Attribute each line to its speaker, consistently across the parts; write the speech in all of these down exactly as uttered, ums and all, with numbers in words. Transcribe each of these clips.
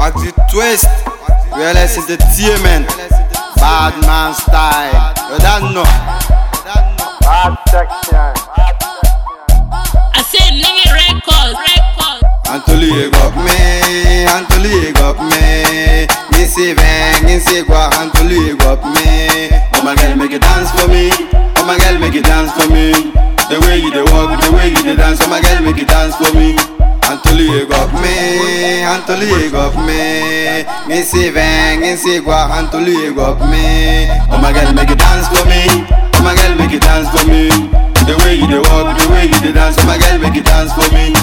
Speaker 1: What the twist? Realist entertainment. Bad man style. You don't know. Bad section.
Speaker 2: I said nigga record, record.
Speaker 1: Antoli leg up me, Antoli leg up me. Me say bang, me say go, Antoli leg up me. Oh my girl, make it dance for me. Oh my girl, make it dance for me. The way you dey walk, the way you dey dance. Oh my girl, make it dance for me. Antoli leg up me, Antoli leg up me. Me say bang, me say go, Antoli leg up me. Oh my girl, make it dance for me. Oh my girl, make it dance for me. The way you dey walk, the way you dey dance. Oh my girl, make it dance for me.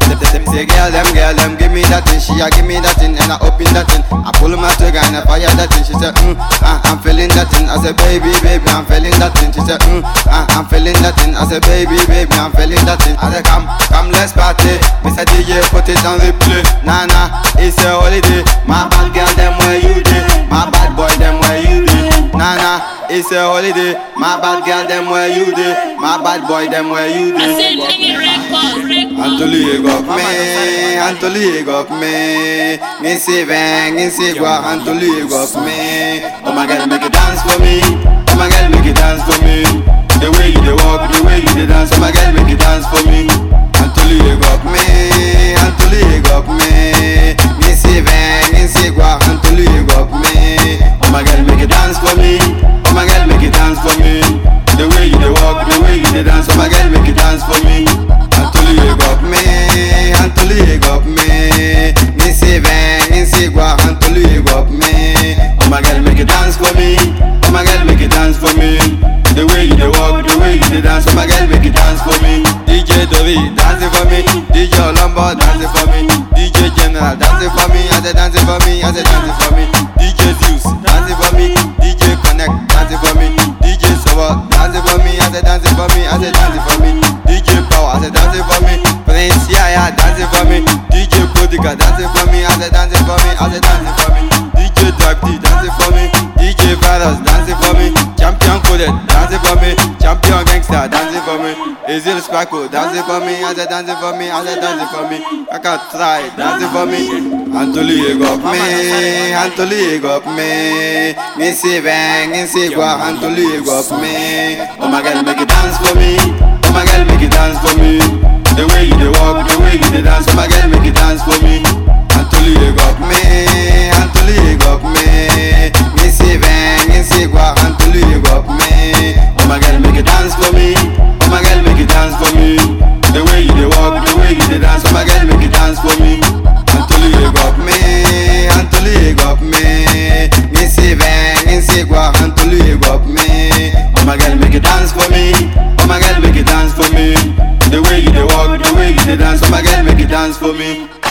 Speaker 1: Say girl, them girl, them give me that thing. She a give me that thing, and I open that thing. I pull my trigger and I fire that thing. She said, mm, ah, I'm feeling that thing. I said, baby, baby, I'm feeling that thing. She said, mm, ah, I'm feeling that thing. I said, baby, baby, I'm feeling that thing. I said, come, come, let's party. Mister D J, put it on replay. Nah, nah, it's a holiday. My bad girl, them where you did. My bad boy, them where you did. Nah, nah, it's a holiday. My bad girl, them where you did. My bad boy, them where you
Speaker 2: I said
Speaker 1: did.
Speaker 2: nigga record, record.
Speaker 1: Antoli leg up me, Antoli leg up me. Me say bang, me say go, Antoli leg up me. Oh my girl, make it dance for me. Oh my girl, make it dance for me. The way you dey walk, the way you dey dance. Oh my girl, make it dance for me. Antoli leg up me, Antoli leg up me. Me say bang, me say go, Antoli leg up me. Oh my girl, make it dance for me. Oh my girl, make it dance for me. The way you dey walk, the way you dey dance. Oh my girl, make it dance for me. Antoli leg up me, Antoli leg up me. Me say bang, me say go, Antoli leg up me. Oh my girl, make it dance for me. Oh my girl, make it dance for me. The way you dey walk, the way you dey dance. Oh my girl, make it dance for me. D J Dovi, dance it for me. D J Olombo, dance it for me. D J General, dance it for me. I said dance it for me. I said dance it for me. D J Zeus, dance it for me. D J Connect, dance it for me. D J Sober, dance it for me. I said dance it for me. I said dance it for me. D J Power, I said dance it for me. Prince Yaya, dance it for me. D J Prodigal, dance it for me. I said dance it for me. I said dance it for me. D J Drive D, dance it for me. D J Virus, dance it for me. Champion Coded, dance it for me. Champion Gangster, dance it for me. Ezil Sparkle, dance it for me. I said dance it for me. I said dance it for me. I can try, dance it for me. Antoli leg up me, Antoli leg up me. Me say bang, me say go, Antoli leg up me. Oh my girl, make it dance for me. Oh my girl, make it dance for me. The way you dey walk, the way you dey dance. Oh my girl, make it dance for me. Antoli leg up me, Antoli leg up me. Me say bang, me say go, Antoli leg up me. Oh my girl, make it dance for me. Oh my girl, make it dance for me. The way you dey walk, the way you dey dance. Oh my girl, make it dance for me. Antoli leg up me, Antoli leg up me. Me say bang, me say go, Antoli leg up me. Oh my girl, make it dance for me. Oh my girl, make it dance for me. The way you dey walk, the way you dey dance. Oh my girl, make it dance for me.